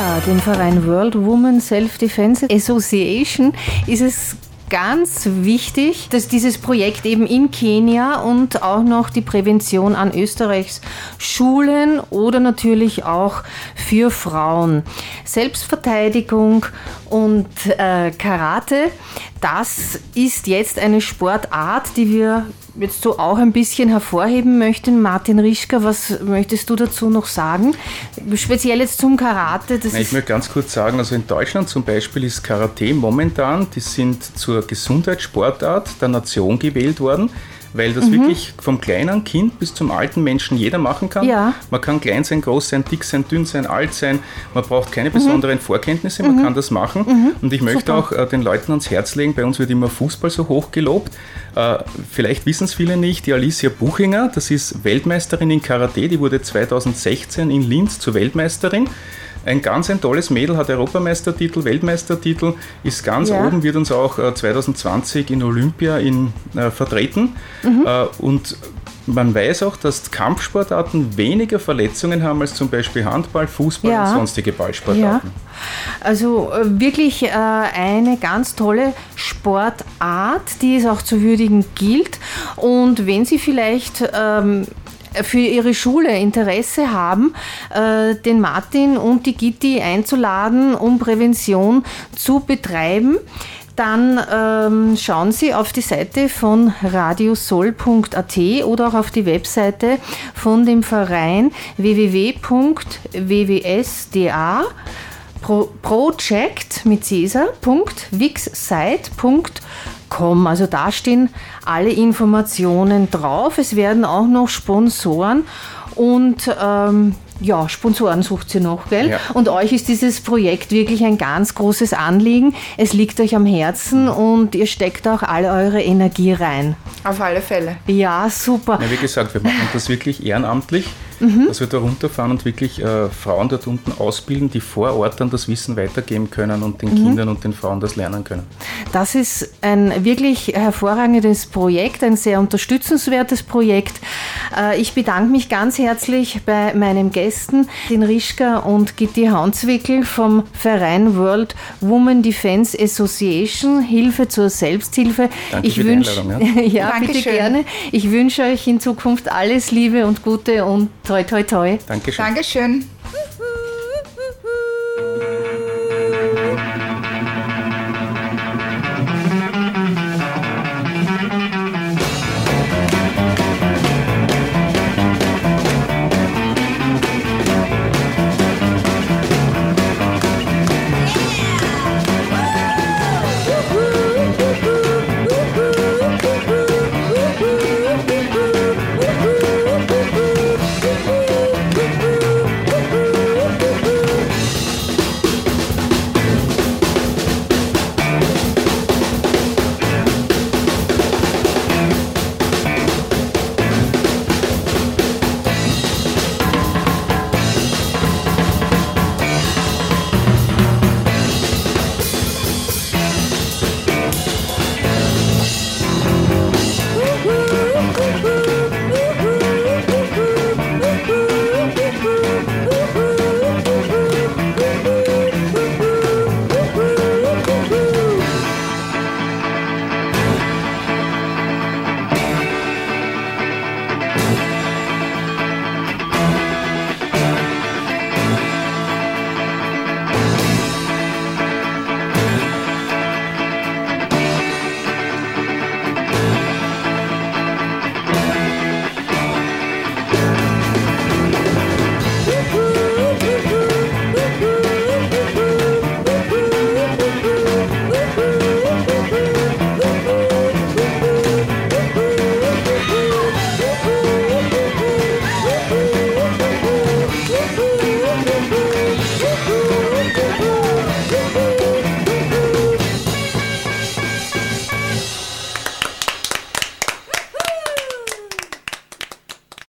Dem Verein World Women Self-Defense Association ist es ganz wichtig, dass dieses Projekt eben in Kenia und auch noch die Prävention an Österreichs Schulen oder natürlich auch für Frauen. Selbstverteidigung und Karate, das ist jetzt eine Sportart, die wir jetzt so auch ein bisschen hervorheben möchten. Martin Rischka, was möchtest du dazu noch sagen? Speziell jetzt zum Karate. Ich möchte ganz kurz sagen, also in Deutschland zum Beispiel ist Karate momentan, die sind zur Gesundheitssportart der Nation gewählt worden, weil das wirklich vom kleinen Kind bis zum alten Menschen jeder machen kann. Ja. Man kann klein sein, groß sein, dick sein, dünn sein, alt sein. Man braucht keine besonderen Vorkenntnisse, man kann das machen. Und ich möchte auch den Leuten ans Herz legen, bei uns wird immer Fußball so hoch gelobt. Vielleicht wissen es viele nicht, die Alicia Buchinger, das ist Weltmeisterin in Karate, die wurde 2016 in Linz zur Weltmeisterin. Ein tolles Mädel, hat Europameistertitel, Weltmeistertitel, ist ganz oben, wird uns auch 2020 in Olympia vertreten. Und man weiß auch, dass Kampfsportarten weniger Verletzungen haben als zum Beispiel Handball, Fußball und sonstige Ballsportarten. Ja. Also wirklich eine ganz tolle Sportart, die es auch zu würdigen gilt. Und wenn Sie vielleicht für Ihre Schule Interesse haben, den Martin und die Gitti einzuladen, um Prävention zu betreiben, dann schauen Sie auf die Seite von radiosol.at oder auch auf die Webseite von dem Verein www.wwsda.project mit Cäsar.wixsite.com. Also da stehen alle Informationen drauf. Es werden auch noch Sponsoren und Sponsoren sucht ihr noch, gell? Ja. Und euch ist dieses Projekt wirklich ein ganz großes Anliegen. Es liegt euch am Herzen und ihr steckt auch alle eure Energie rein. Auf alle Fälle. Ja, super. Ja, wie gesagt, wir machen das wirklich ehrenamtlich, dass wir da runterfahren und wirklich Frauen dort unten ausbilden, die vor Ort dann das Wissen weitergeben können und den Kindern und den Frauen das lernen können. Das ist ein wirklich hervorragendes Projekt, ein sehr unterstützenswertes Projekt. Ich bedanke mich ganz herzlich bei meinen Gästen, den Rischka und Gitti Haunzwickel vom Verein World Women Defense Association, Hilfe zur Selbsthilfe. Danke für die Einladung. Ja, bitte gerne. Ich wünsche euch in Zukunft alles Liebe und Gute und toi toi toi. Dankeschön. Dankeschön.